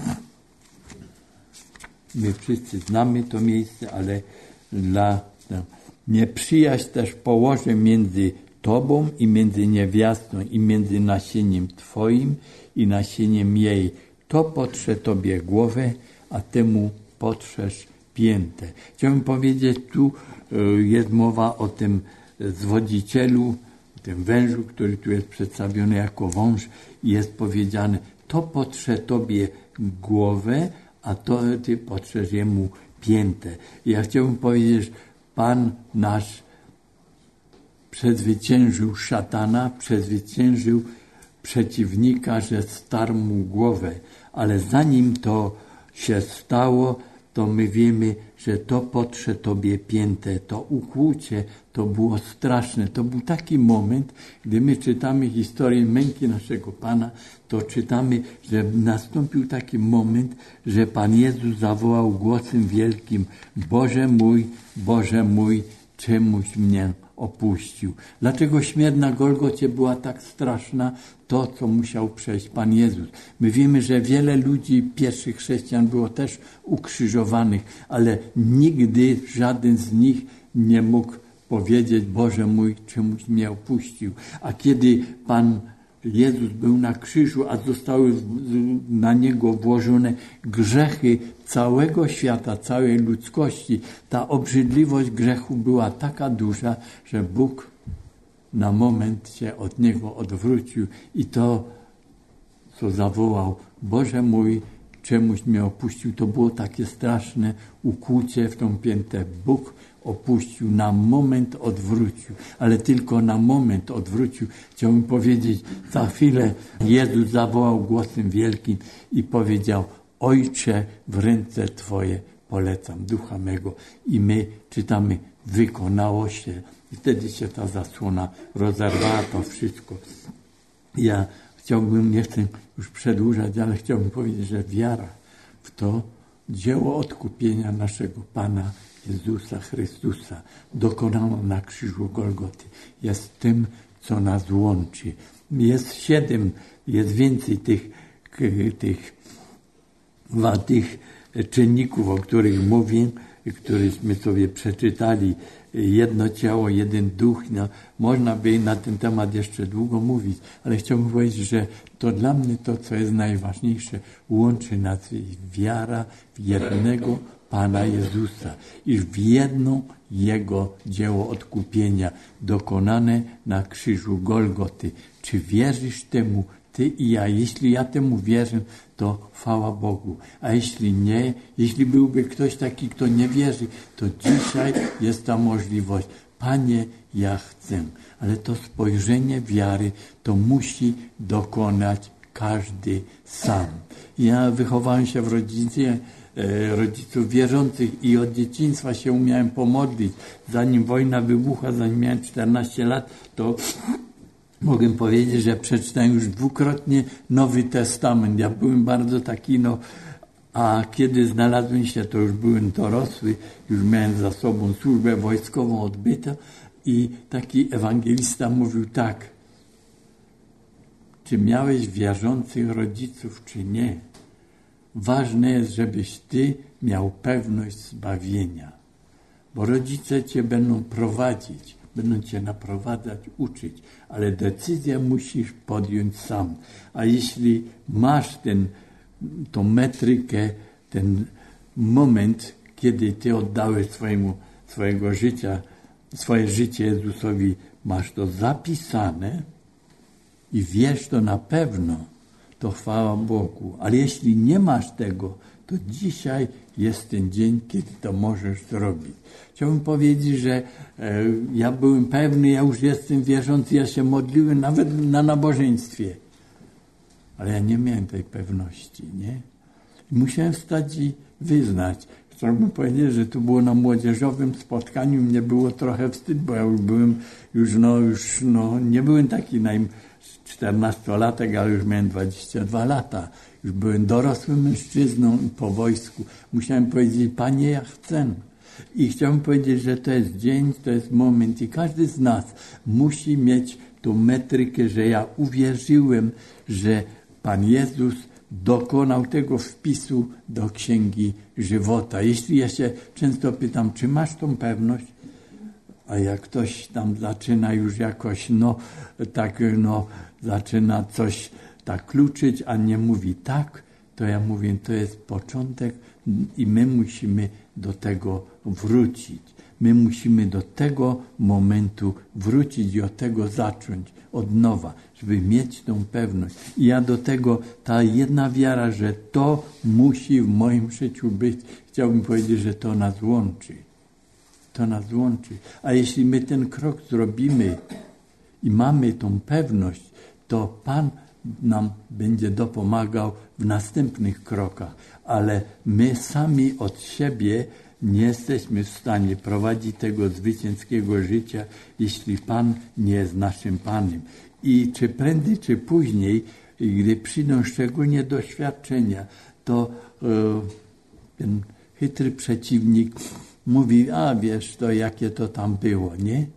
My wszyscy znamy to miejsce, ale dla nieprzyjaźń też położę między Tobą i między niewiastą i między nasieniem Twoim i nasieniem jej. To potrze Tobie głowę, a temu potrzesz piętę. Chciałbym powiedzieć, tu jest mowa o tym zwodzicielu, o tym wężu, który tu jest przedstawiony jako wąż i jest powiedziane, to potrze Tobie głowę, a to Ty potrzesz jemu piętę. I ja chciałbym powiedzieć, że Pan nasz przezwyciężył szatana, przezwyciężył przeciwnika, że starł mu głowę. Ale zanim to się stało, to my wiemy, że to potrze Tobie piętę, to ukłucie, to było straszne. To był taki moment, gdy my czytamy historię męki naszego Pana, to czytamy, że nastąpił taki moment, że Pan Jezus zawołał głosem wielkim, Boże mój, Boże mój, czemuś mnie opuścił. Dlaczego śmierć na Golgocie była tak straszna? To, co musiał przejść Pan Jezus. My wiemy, że wiele ludzi, pierwszych chrześcijan było też ukrzyżowanych, ale nigdy żaden z nich nie mógł powiedzieć, Boże mój, czemuś mnie opuścił. A kiedy Pan Jezus był na krzyżu, a zostały na Niego włożone grzechy całego świata, całej ludzkości, ta obrzydliwość grzechu była taka duża, że Bóg na moment się od Niego odwrócił i to, co zawołał, Boże mój, czemuś mnie opuścił, to było takie straszne ukłucie w tą piętę. Bóg opuścił, na moment odwrócił, ale tylko na moment odwrócił. Chciałbym powiedzieć, za chwilę Jezus zawołał głosem wielkim i powiedział, Ojcze, w ręce Twoje polecam ducha mego. I my czytamy, wykonało się. I wtedy się ta zasłona rozerwała, to wszystko. Ja chciałbym, nie chcę już przedłużać, ale chciałbym powiedzieć, że wiara w to dzieło odkupienia naszego Pana Jezusa Chrystusa, dokonano na krzyżu Golgoty, jest tym, co nas łączy. Jest siedem, jest więcej tych, tych, tych czynników, o których mówię, któryśmy sobie przeczytali. Jedno ciało, jeden duch. No, można by na ten temat jeszcze długo mówić, ale chciałbym powiedzieć, że to dla mnie to, co jest najważniejsze, łączy nas wiara w jednego Pana Jezusa i w jedno Jego dzieło odkupienia dokonane na krzyżu Golgoty. Czy wierzysz temu, Ty i ja? Jeśli ja temu wierzę, to chwała Bogu. A jeśli nie, jeśli byłby ktoś taki, kto nie wierzy, to dzisiaj jest ta możliwość. Panie, ja chcę. Ale to spojrzenie wiary to musi dokonać każdy sam. Ja wychowałem się w rodzinie rodziców wierzących i od dzieciństwa się umiałem pomodlić. Zanim wojna wybuchła, zanim miałem czternaście lat, to mogę powiedzieć, że przeczytałem już dwukrotnie Nowy Testament. Ja byłem bardzo taki, no, a kiedy znalazłem się, to już byłem dorosły, już miałem za sobą służbę wojskową odbytą i taki ewangelista mówił tak, czy miałeś wierzących rodziców, czy nie? Ważne jest, żebyś Ty miał pewność zbawienia, bo rodzice Cię będą prowadzić, będą Cię naprowadzać, uczyć, ale decyzję musisz podjąć sam. A jeśli masz ten, tą metrykę, ten moment, kiedy Ty oddałeś swojemu, swojego życia, swoje życie Jezusowi, masz to zapisane i wiesz to na pewno, to chwała Bogu. Ale jeśli nie masz tego, to dzisiaj jest ten dzień, kiedy to możesz zrobić. Chciałbym powiedzieć, że e, ja byłem pewny, ja już jestem wierzący, ja się modliłem nawet na nabożeństwie. Ale ja nie miałem tej pewności, nie? Musiałem wstać i wyznać. Chciałbym powiedzieć, że to było na młodzieżowym spotkaniu, mnie było trochę wstyd, bo ja już byłem, już no, już no, nie byłem taki naj czternastolatek, ale już miałem dwadzieścia dwa lata. Już byłem dorosłym mężczyzną po wojsku. Musiałem powiedzieć, Panie, ja chcę. I chciałbym powiedzieć, że to jest dzień, to jest moment i każdy z nas musi mieć tą metrykę, że ja uwierzyłem, że Pan Jezus dokonał tego wpisu do Księgi Żywota. Jeśli ja się często pytam, czy masz tą pewność? A jak ktoś tam zaczyna już jakoś, no, tak, no, zaczyna coś tak kluczyć, a nie mówi tak, to ja mówię, to jest początek i my musimy do tego wrócić. My musimy do tego momentu wrócić i od tego zacząć od nowa, żeby mieć tą pewność. I ja do tego, ta jedna wiara, że to musi w moim życiu być, chciałbym powiedzieć, że to nas łączy. To nas łączy. A jeśli my ten krok zrobimy i mamy tą pewność, to Pan nam będzie dopomagał w następnych krokach. Ale my sami od siebie nie jesteśmy w stanie prowadzić tego zwycięskiego życia, jeśli Pan nie jest naszym Panem. I czy prędzej, czy później, gdy przyjdą szczególnie doświadczenia, to e, ten chytry przeciwnik mówi, a wiesz, to jakie to tam było, nie?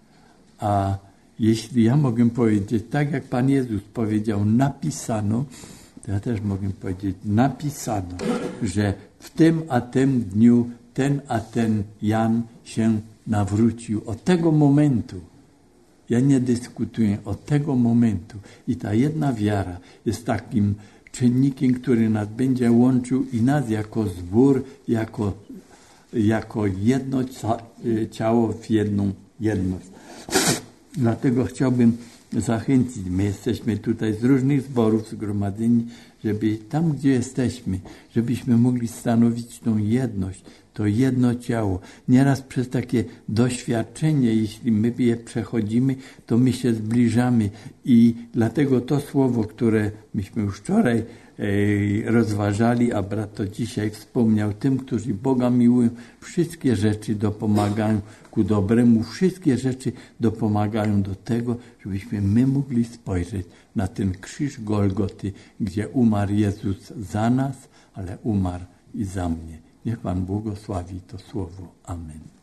A jeśli ja mogę powiedzieć, tak jak Pan Jezus powiedział, napisano, to ja też mogę powiedzieć, napisano, że w tym a tym dniu ten a ten Jan się nawrócił. Od tego momentu, ja nie dyskutuję, od tego momentu. I ta jedna wiara jest takim czynnikiem, który nas będzie łączył i nas jako zbór, jako, jako jedno ciało w jedną jedność. Dlatego chciałbym zachęcić, my jesteśmy tutaj z różnych zborów zgromadzeni, żeby tam, gdzie jesteśmy, żebyśmy mogli stanowić tą jedność, to jedno ciało. Nieraz przez takie doświadczenie, jeśli my je przechodzimy, to my się zbliżamy i dlatego to słowo, które myśmy już wczoraj rozważali, a brat to dzisiaj wspomniał, tym, którzy Boga miłują, wszystkie rzeczy dopomagają ku dobremu, wszystkie rzeczy dopomagają do tego, żebyśmy my mogli spojrzeć na ten krzyż Golgoty, gdzie umarł Jezus za nas, ale umarł i za mnie. Niech Pan błogosławi to słowo. Amen.